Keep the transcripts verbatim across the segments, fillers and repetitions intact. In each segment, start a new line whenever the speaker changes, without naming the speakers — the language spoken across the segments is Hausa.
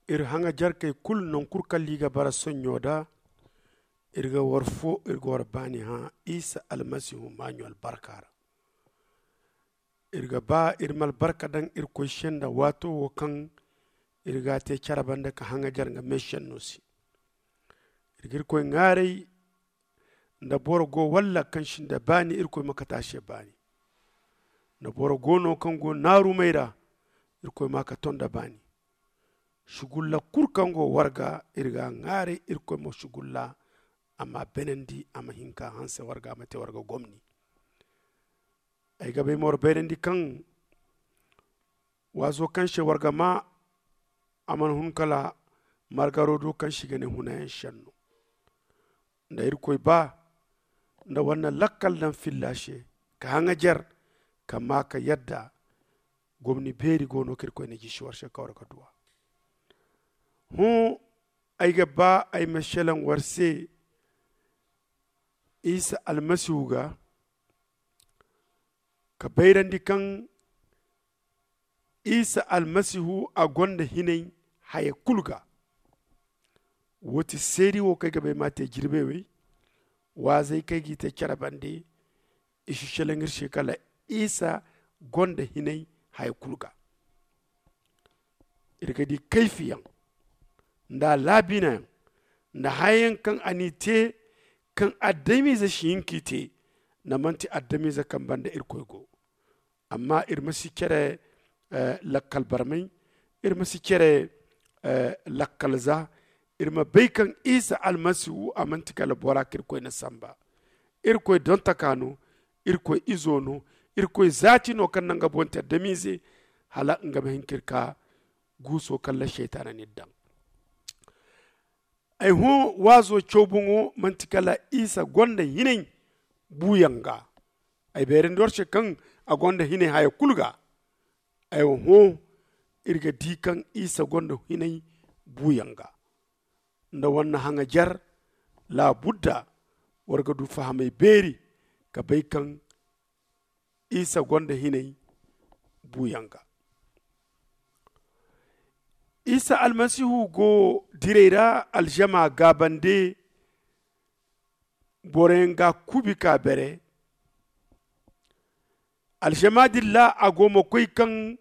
ir hanga jar kay kul non kur kalliga bara sonyoda irga warfo irga war bani ha isa almasihu manuel barkara irga ba irmal barka dan ir ko shenda wato wo kan irga te charabanda ka hanga jar nga meshen nosi irgir ko ngare nda borgo walla kan shinda bani ir ko makata she bani na borgo no kan go naru meira ir ko maka tonda bani shugulla kurkango warga irga ngare ir ko mo shugulla amma benendi amma hinka hanse warga mate warga gomni ay gabe mor benendi kan wazo kan she warga ma aman hun kala margarodo kan shigane hunayen shanno nda ir koy ba nda wannan lakkal dan fillashe ka hanga jar kama ka yadda gomni beri gono kir koy ne jishi warshe kawar ka duwa hu ay gaba ay mashalan warse isa almasihu ga ka bayrandi kan isa almasihu a gonda hinay haye kulga woti seri wo kai gabe mate jirbe we wa zai kai gite charabande ishi shelengir shekala isa gonda hinay haye kulga irga di kaifiyan nda labina nda hayen kan anite kan addami za shinkite na manti addami za kan banda irkoygo amma irmasi kere uh, lakkal barmai irmasi kere uh, lakkal za irma baikan isa almasihu amanti kala bora kirkoy na samba irkoy don takano irkoy izono irkoy zati no kan nanga bonta damize hala ngam hinkirka guso kala shaytana niddan ay hu wazo chobungo mantikala isa gonda hinen buyanga ay beren dorche kan a gonda hine haya kulga ay hu irga dikan isa gonda hinen buyanga nda wanna hanga jar la budda warga du fahamay beri ka bay kan isa gonda hinen buyanga isa almasihu go direira aljama gabande borenga kubika bere aljama dilla agomo koy kan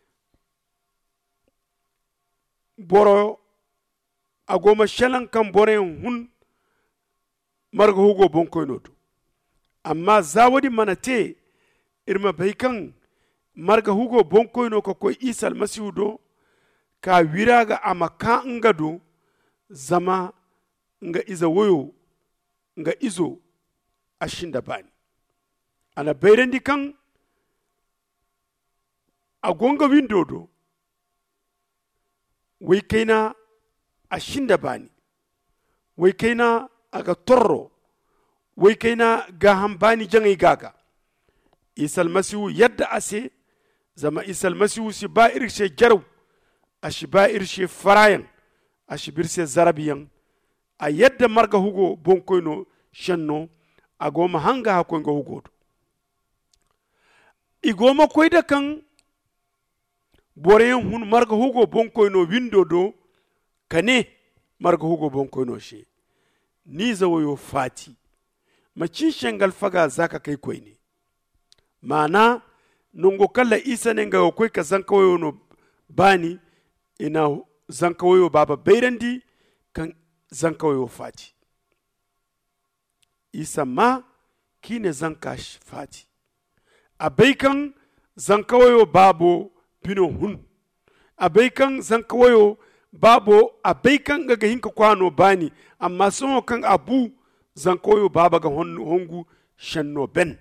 boro agoma shalan kan boren hun marga hugo bonkoy noto amma zawadi manate irma baykan marga hugo bonkoy no ko koy isa almasihu do ka wiraga amaka ngado zama nga iza woyo nga izo ashinda bani ana bayrendi kan agonga windodo wai kaina ashinda bani wai kaina aga torro wai kaina ga hambani jangai gaga isal masihu yadda ase zama isal masihu si ba irshe jaraw ashiba irshe farayan ashibirse zarabiyan a yadda marga hugo bonkoyno shanno agoma hanga hakoyngo hugodo igoma koyda kan boreyen hun marga hugo bonkoyno windo do kane marga hugo bonkoyno she ni zawoyo fati macin shengal faga zaka kai koyne mana nongo kala isa ne nga koy ka zankawoyo no bani ina zankawoyo baba bayrandi kan zankawoyo fati isa ma kine zankash fati abaikan zankawoyo babo bino hun abaikan zankawoyo babo abaikan ga hinka kwano bani amma sun kan abu zankawoyo baba ga hongu shanno ben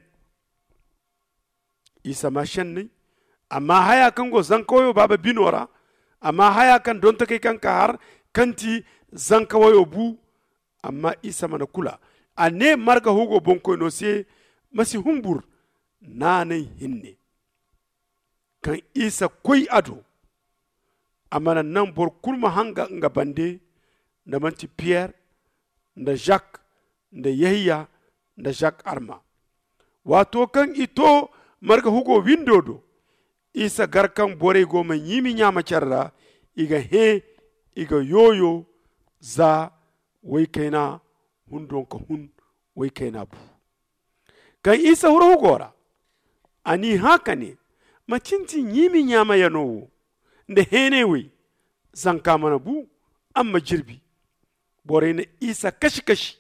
isa ma shanne amma haya kan go zankawoyo baba binora amma haya kan don ta kai kanka har kanti zanka wayo bu amma isa mana kula a ne marga hugo bonko no se masi humbur nanai hinne kan isa koi ado amma nan bor kulma hanga nga bande da manti Pierre da Jacques da Yahya da Jacques Arma wato kan ito marga hugo windodo isa garkan bore goma yimi nyama charra iga he iga yoyo za wai kaina hundon ka hun wai kaina bu kan isa huro gora ani haka ne macintin yimi nyama yanowo da hene wai zanka mana bu amma jirbi bore na isa kashi kashi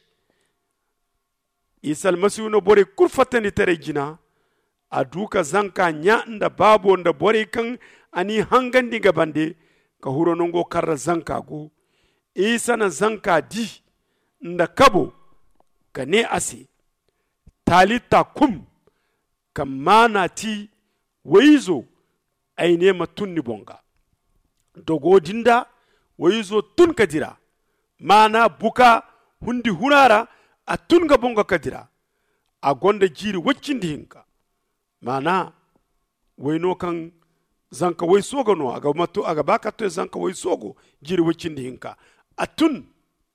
isa almasihu no bore kurfatani tare jina a duka zanka nya nda babu nda bore kan ani hangandi gabande ka huro nongo karra zanka go isa na zanka di nda kabo ka ne ase talita kum kamana ti waizo aine matunni bonga dogo dinda waizo tun kadira mana buka hundi hunara a tun ga bonga kadira a gonda jiri waccindi hinka mana waino kan zanka wai sogo no aga matu aga baka to zanka wai sogo jiri waccindi hinka a tun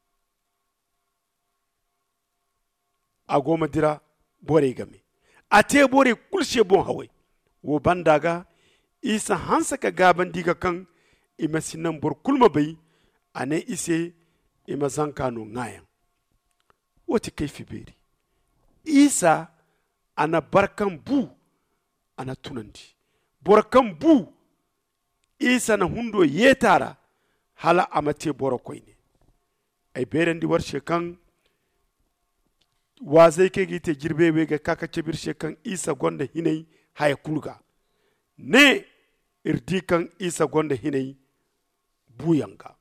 a goma dira bore game a te bore kulshe bon hawai wo bandaga isa hansa ka gaban diga kan ima sinan bor kulma bai ane ise ima zanka no ngayan wati kaifi beri isa ana barkan bu ana tunandi borkan bu isa na hundo yetara hala amate boro koyne ay berendi warshe kan wazai ke gite jirbe we ga kaka cebir shekan isa gonda hinai haya kulga ne irdi kan isa gonda hinai buyanga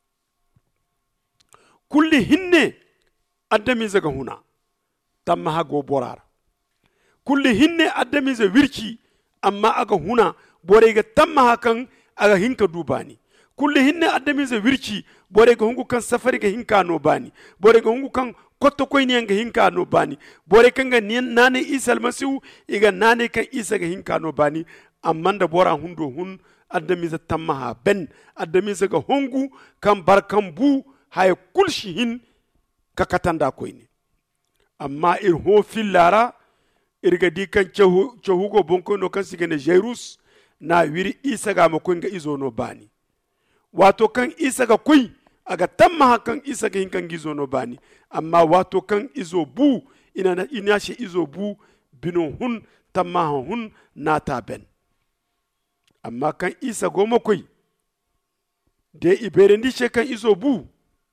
kulli hinne addami zaga huna tamma hago borar kulli hinne addami za wirki amma aga huna bore ga tamma hakan aga hinka dubani kulli hinne addami za wirki bore ga hungu kan safari ga hinka no bani bore ga hungu kan kotto koy ni nga hinka no bani bore kan ga nane isa almasihu iga nane kan isa ga hinka no bani amma da bora hundo hun addami za tamma ha ben addami za ga hungu kan barkan bu hay kulshi hin ka katanda koy ni amma ir ho fillara irga di kan cehugo bonko no kan sigene jairus na wiri isa ga makon ga izo no bani wato kan isa ga kuy aga tamma hakan isa ga hinkan gizo no bani amma wato kan izo bu ina ina shi izo bu bino hun tamma hun nata ben amma kan isa goma kuy de iberendi she kan izo bu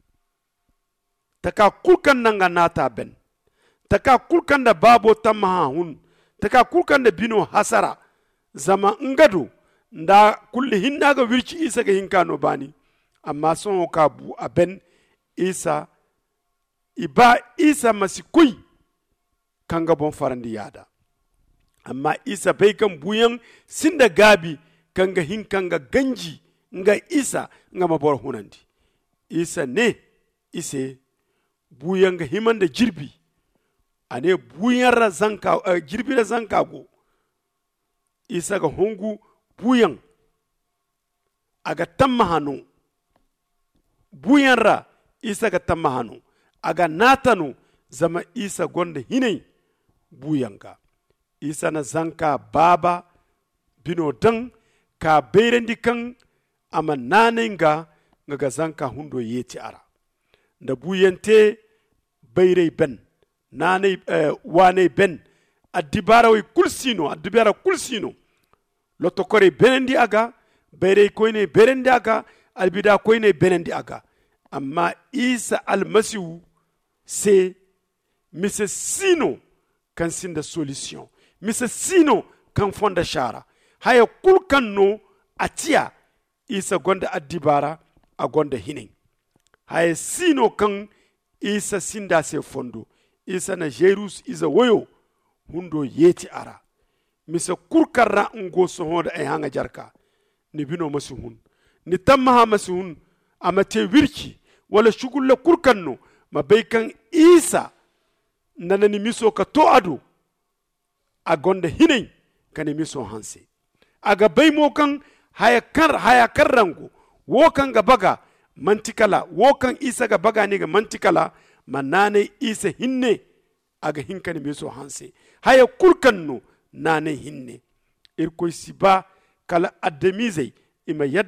taka kulkan nanga nata ben taka kulkan da babo tamma hun taka kulkan da bino hasara zama ngado nda kulli hinna ga wirci isa ga hinkano bani amma son ka bu aben isa iba isa masikui kanga bon farandi yada amma isa bai kan buyan sinda gabi kanga hinkanga ganji nga isa nga mabor hunandi isa ne ise buyan ga himanda jirbi ane buyan ra zanka uh, jirbi ra zanka go isa ga hongu buyan aga tamma hanu buyan ra isa ga tamma hanu aga natanu zama isa gonda hinai buyanka isa na zanka baba bino dan ka berendi kan ama nanenga nga zanka hundo yeti ara nda buyente bayre ben nane uh, wane ben adibara way kulsino adibara kulsino lotto kore benendi aga bayre koyne benendi aga albida koyne benendi aga amma isa almasihu c'est mise sino kan sinda solution mise sino kan fonda shara haya kulkan no atia isa gonda adibara a gonda hinin haya sino kan isa sinda se fondo isa na jerus isa woyo hundo yeti ara mise kurkarra ngo sohoda ay hanga jarka ni bino masihun ni tamma masihun amate wirki wala shugulla kurkanno mabaikan isa nanani miso ka to ado a gonda hinin kane miso hanse aga baymo kan haya kar haya karrango wo kan ga baga mantikala wo kan isa ga baga ni ga mantikala manane isa hinne aga hinkani miso hanse haya kurkanno nane hinne irko siba kala adamize ima yadda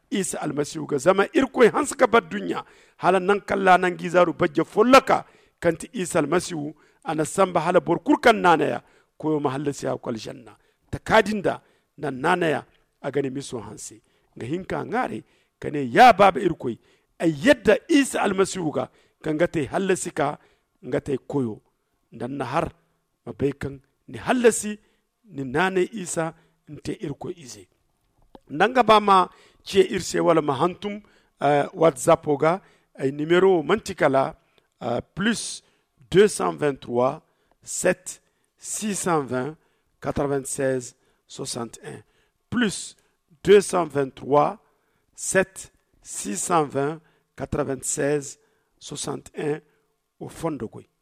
isa almasihu ga zama irkoy hanska bad dunya hala nan kalla nan gizaru bajja follaka kanti isa almasihu ana samba hala bor kurkan nanaya koyo mahalla siya kwal janna takadinda nan nanaya agani miso hanse nga hinka ngare kane ya baba irkoy ay yadda isa almasihu ga kangate hallasika ngate koyo dan na har mabaikan ni hallasi ni nane isa nte irko ize nanga ba ma ce irse wala ma hantum uh, whatsapp oga ay numéro mantikala uh, plus deux cent vingt-trois sept six cent vingt quatre-vingt-seize soixante et un plus deux cent vingt-trois sept six cent vingt quatre-vingt-seize soixante et un au fond de Goy.